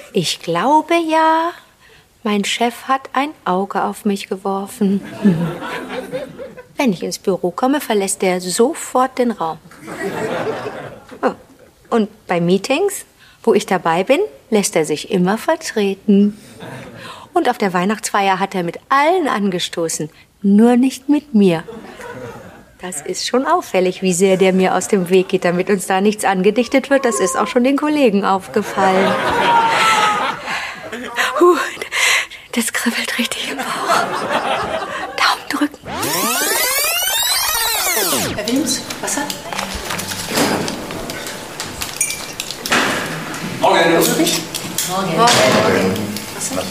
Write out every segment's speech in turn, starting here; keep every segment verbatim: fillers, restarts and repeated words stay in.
Ich glaube ja, mein Chef hat ein Auge auf mich geworfen. Wenn ich ins Büro komme, verlässt er sofort den Raum. Und bei Meetings, wo ich dabei bin, lässt er sich immer vertreten. Und auf der Weihnachtsfeier hat er mit allen angestoßen, nur nicht mit mir. Das ist schon auffällig, wie sehr der mir aus dem Weg geht, damit uns da nichts angedichtet wird. Das ist auch schon den Kollegen aufgefallen. Huh, das kribbelt richtig im Bauch. Daumen drücken. Herr Wilms, Wasser? Morgen. Morgen. Morgen. Morgen. Wasser?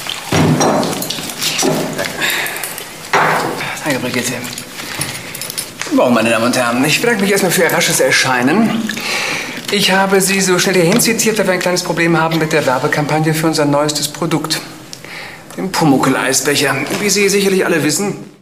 Danke, Brigitte. Morgen, meine Damen und Herren. Ich bedanke mich erstmal für Ihr rasches Erscheinen. Ich habe Sie so schnell hierhin zitiert, da wir ein kleines Problem haben mit der Werbekampagne für unser neuestes Produkt. Den Pumuckl-Eisbecher. Wie Sie sicherlich alle wissen,